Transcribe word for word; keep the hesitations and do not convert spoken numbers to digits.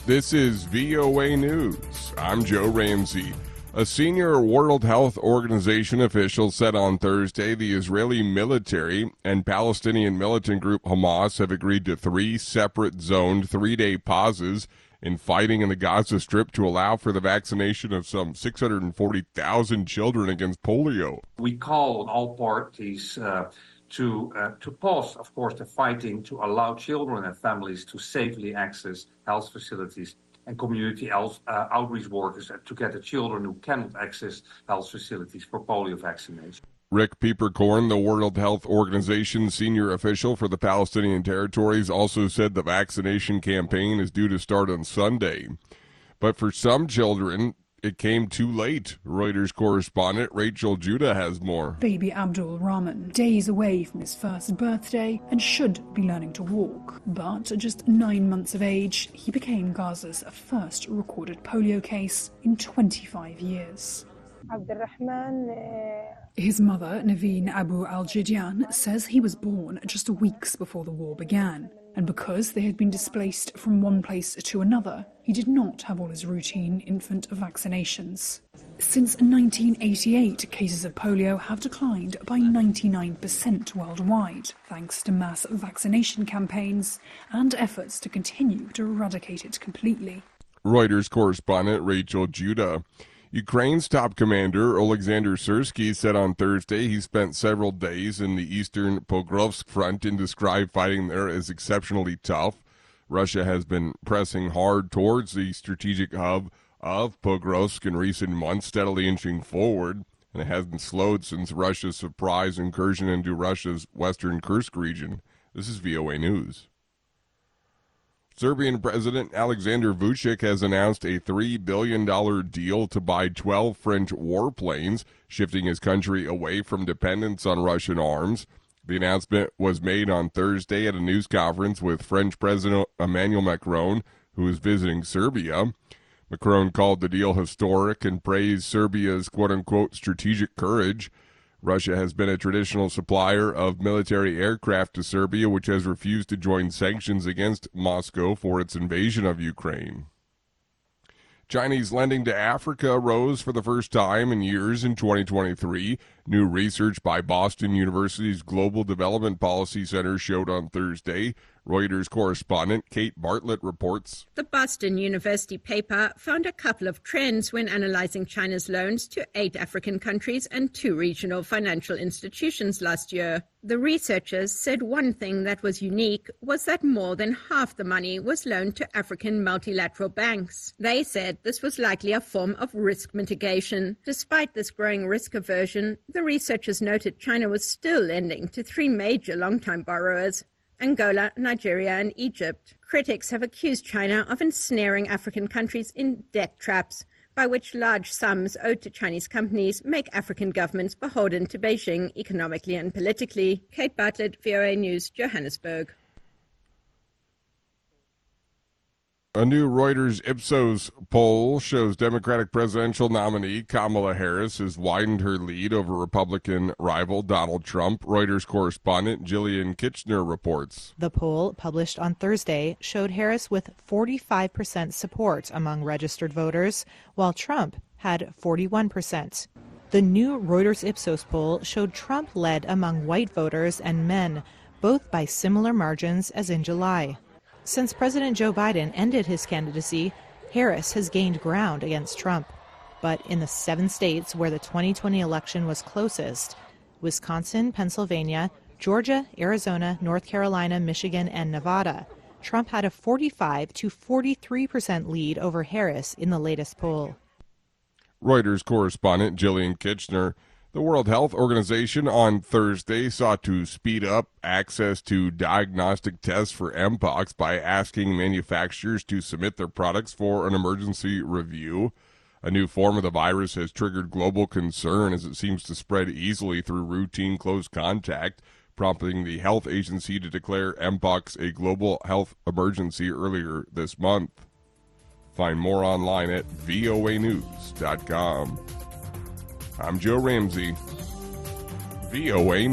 This is V O A News. I'm Joe Ramsey. A senior World Health Organization official said on Thursday the Israeli military and Palestinian militant group Hamas have agreed to three separate zoned three-day pauses in fighting in the Gaza Strip to allow for the vaccination of some six hundred forty thousand children against polio. We call on all parties uh, to uh, to pause, of course, the fighting to allow children and families to safely access health facilities and community health, uh, outreach workers to get the children who cannot access health facilities for polio vaccination. Rick Peeperkorn, the World Health Organization senior official for the Palestinian territories, also said the vaccination campaign is due to start on Sunday. But for some children, it came too late. Reuters correspondent Rachel Judah has more. Baby Abdul Rahman, days away from his first birthday and should be learning to walk. But at just nine months of age, he became Gaza's first recorded polio case in twenty-five years. His mother, Naveen Abu Al-Jidian, says he was born just weeks before the war began. And because they had been displaced from one place to another, he did not have all his routine infant vaccinations. Since nineteen eighty-eight, cases of polio have declined by ninety-nine percent worldwide, thanks to mass vaccination campaigns and efforts to continue to eradicate it completely. Reuters correspondent Rachel Judah. Ukraine's top commander, Oleksandr Syrsky, said on Thursday he spent several days in the eastern Pokrovsk front and described fighting there as exceptionally tough. Russia has been pressing hard towards the strategic hub of Pokrovsk in recent months, steadily inching forward, and it hasn't slowed since Russia's surprise incursion into Russia's western Kursk region. This is V O A News. Serbian President Alexander Vučić has announced a three billion dollars deal to buy twelve French warplanes, shifting his country away from dependence on Russian arms. The announcement was made on Thursday at a news conference with French President Emmanuel Macron, who is visiting Serbia. Macron called the deal historic and praised Serbia's quote-unquote strategic courage. Russia has been a traditional supplier of military aircraft to Serbia, which has refused to join sanctions against Moscow for its invasion of Ukraine. Chinese lending to Africa rose for the first time in years in twenty twenty-three. New research by Boston University's Global Development Policy Center showed on Thursday. Reuters correspondent Kate Bartlett reports. The Boston University paper found a couple of trends when analyzing China's loans to eight African countries and two regional financial institutions last year. The researchers said one thing that was unique was that more than half the money was loaned to African multilateral banks. They said this was likely a form of risk mitigation. Despite this growing risk aversion, the researchers noted China was still lending to three major longtime borrowers: Angola, Nigeria, and Egypt. Critics have accused China of ensnaring African countries in debt traps, by which large sums owed to Chinese companies make African governments beholden to Beijing economically and politically. Kate Bartlett, V O A News, Johannesburg. A new Reuters Ipsos poll shows Democratic presidential nominee Kamala Harris has widened her lead over Republican rival Donald Trump. Reuters correspondent Jillian Kitchener reports. The poll, published on Thursday, showed Harris with forty-five percent support among registered voters, while Trump had forty-one percent. The new Reuters Ipsos poll showed Trump led among white voters and men, both by similar margins as in July. Since President Joe Biden ended his candidacy, Harris has gained ground against Trump. But in the seven states where the twenty twenty election was closest, Wisconsin, Pennsylvania, Georgia, Arizona, North Carolina, Michigan, and Nevada, Trump had a forty-five to forty-three percent lead over Harris in the latest poll. Reuters correspondent Jillian Kitchener. The World Health Organization on Thursday sought to speed up access to diagnostic tests for Mpox by asking manufacturers to submit their products for an emergency review. A new form of the virus has triggered global concern as it seems to spread easily through routine close contact, prompting the health agency to declare Mpox a global health emergency earlier this month. Find more online at V O A news dot com. I'm Joe Ramsey, V O A News.